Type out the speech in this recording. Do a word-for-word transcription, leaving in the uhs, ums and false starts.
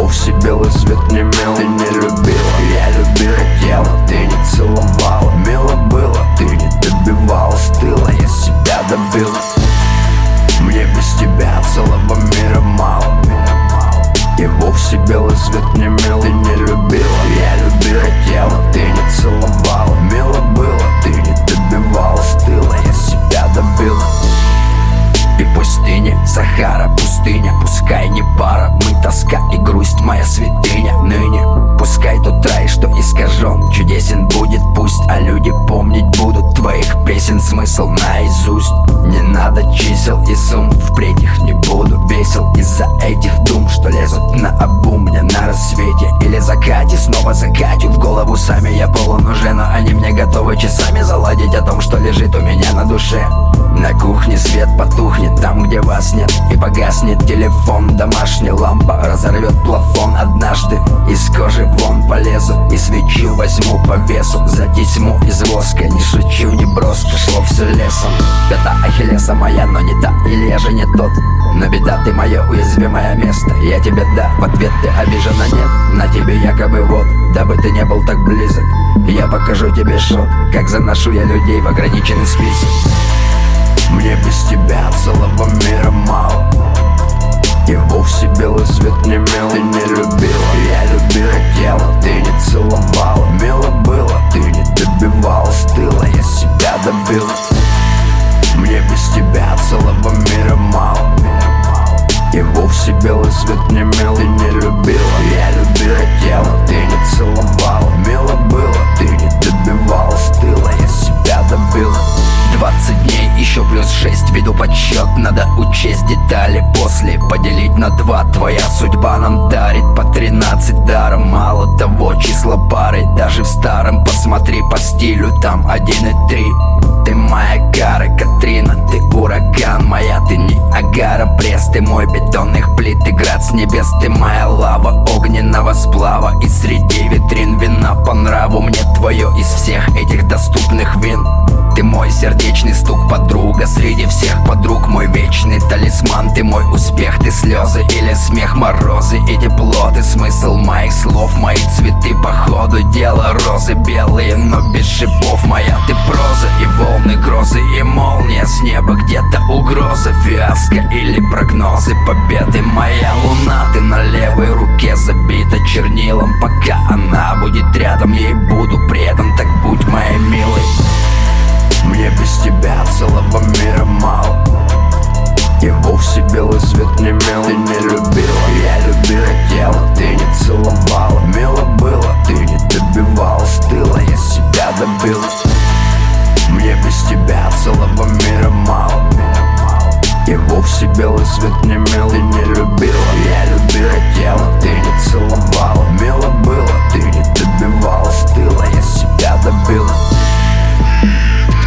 вовсе белый свет не мил. Ты не любила, я любил, хотела, ты не целовала. Мило было, ты не добивалась тыла, я себя добил. Мне без тебя целого мира мало. И вовсе белый свет не мил. Ты не любила, я любил, хотела, ты не целовала. Мило было, ты не добивалась тыла, я себя добил. И пустыня, Сахара, пустыня, пускай не пара, мы тоска и грусть, моя святыня ныне. Пускай тот рай, что искажен, чудесен будет пусть, а люди помнить будут твоих песен смысл наизусть. Не надо чисел и сумм, впредь их не буду весел из-за этих дум, что лезут на обум мне на рассвете или закате. Снова закатят в голову сами, я полон уже, но они мне готовы часами заладить о том, что лежит у меня на душе. На кухне свет потухнет там, где вас нет, и погаснет телефон. Домашняя лампа разорвет плафон однажды. Из кожи вон полезу и свечу возьму по весу. За тьму из воска, не шучу, не броско, шло все лесом. Пята Ахиллеса моя, но не та, или я же не тот. Но беда, ты мое уязвимое место, я тебе да, в ответ ты обижена нет. На тебе якобы вот, дабы ты не был так близок, я покажу тебе шот, как заношу я людей в ограниченный список. Мне без тебя целого мира мало. И вовсе белый свет не мил. Ты не любила, я любил, хотела, ты не целовала. Мило было, ты не добивалась тыла, я себя добил. Мне без тебя целого мира мало. И вовсе белый свет не мил. Ты не любила, я любил, хотела, ты не целовала. Мило было, ты не добивалась тыла, я себя добил. Двадцать дней, еще плюс шесть, веду подсчет. Надо учесть детали, после поделить на два. Твоя судьба нам дарит по тринадцать даром. Мало того, числа пары, даже в старом посмотри по стилю, там один и три. Ты моя Кара, Катрина, ты ураган моя, ты не Агара, пресс, ты мой бетонных плит, ты град с небес, ты моя лава огненного сплава. И среди витрин вина по нраву мне твое из всех этих доступных вин. Ты мой сердечный стук, подруга среди всех подруг, мой вечный талисман. Ты мой успех, ты слезы или смех, морозы и тепло. Ты смысл моих слов, мои цветы по ходу дела. Розы белые, но без шипов, моя ты проза. И волны, грозы и молния с неба, где-то угроза, фиаско или прогнозы победы. Моя луна, ты на левой руке забита чернилом. Пока она будет рядом, ей буду предан, так будь моей милой. Мне без тебя целого мира мало. И вовсе белый свет не мил. Ты не любила, я любил, хотела, ты не целовала. Мило было, ты не добивалась тыла, я себя добил. Мне без тебя целого мира мало. И вовсе белый свет не мил. Ты не любила, я любил, хотела,